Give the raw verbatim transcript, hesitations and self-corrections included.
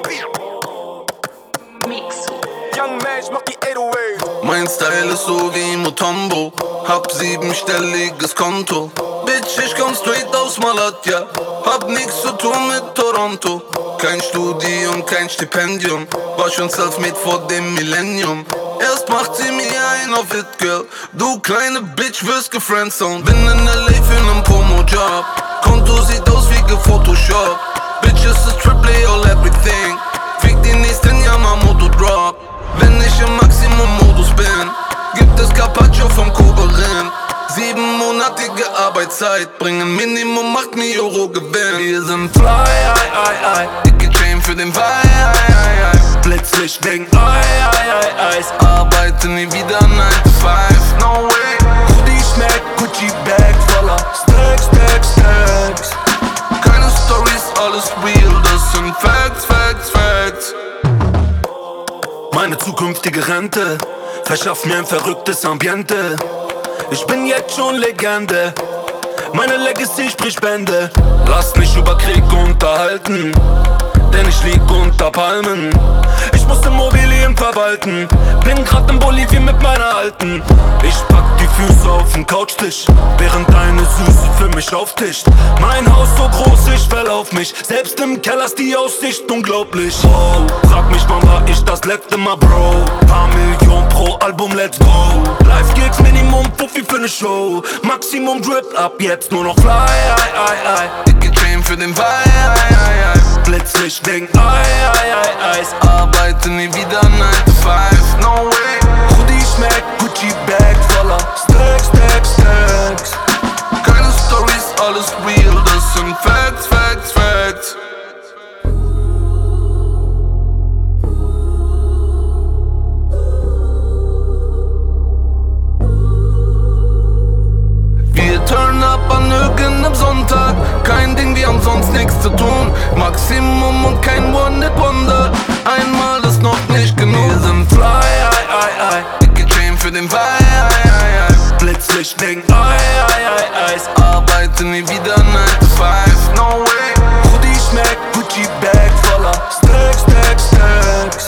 Young man, ich mach die acht null acht. Mein Style ist so wie Mutombo. Hab siebenstelliges Konto. Bitch, ich komm straight aus Malatya. Hab nix zu tun mit Toronto. Kein Studium, kein Stipendium. War schon self-made vor dem Millennium. Erst macht sie mir ein auf It Girl. Du kleine Bitch wirst gefriendzoned. Bin in L A für nen Promo-Job. Konto sieht aus wie gefotoshop. Bitches ist triple all everything. Fick die nächsten Yamamoto Drop. Wenn ich im Maximum-Modus bin, gibt es Carpaccio vom Koberin. Siebenmonatige Arbeitszeit bringen Minimum acht Mio Euro Gewinn. Wir sind fly, ai, ai, ai. Dicke Chain für den Vibe, ai, ai, ai. Blitzlicht wegen Ei, ai, ai, Eis. Arbeite nie wieder nine to five, no way. Hoodie schmeckt, Gucci Bag voller Stacks, Stacks, Stacks. Keine Stories, alles real, das sind Facts, Facts, Facts. Meine zukünftige Rente verschafft mir ein verrücktes Ambiente. Ich bin jetzt schon Legende. Meine Legacy spricht Bände. Lass mich über Krieg unterhalten, denn ich lieg unter Palmen. Ich muss Immobilien verwalten. Bin grad in Bolivien mit meiner Alten. Ich pack die Füße auf den Couchtisch, während deine Süße für mich auftischt. Mein Haus so groß, ich fell auf mich. Selbst im Keller ist die Aussicht unglaublich. Oh, frag mich, wann war ich das letzte Mal, Bro? Paar Millionen pro Album, let's go. Live Gigs, Minimum Fuffi für ne Show. Maximum Drip, ab jetzt nur noch Fly, ai, ai, ai. Dicke Chain für den Vibe, ai, ai, ai. Blitzlicht wegen Ei, ai, ai, Eis. Arbeite nie wieder nine to five, no way. Hoodie schmeckt, Gucci Bag voller Stacks, Stacks, Stacks. Keine Stories, alles real, das sind Facts, Facts, Facts. Wir turn up an irgendeinem Sonntag. Kein Ding, wir haben sonst nichts zu tun. Maximum und kein One-Hit-Wonder. Einmal ist noch nicht genug. Wir sind fly, ai, ai, ai. Dicke Chain für den Vibe, ai, ai, ai. Blitzlicht wegen Ei, ai, ai, Eis. Arbeite nie wieder nine to five, no way. Hoodie schmeckt, Gucci Bag voller Stacks, Stacks, Stacks.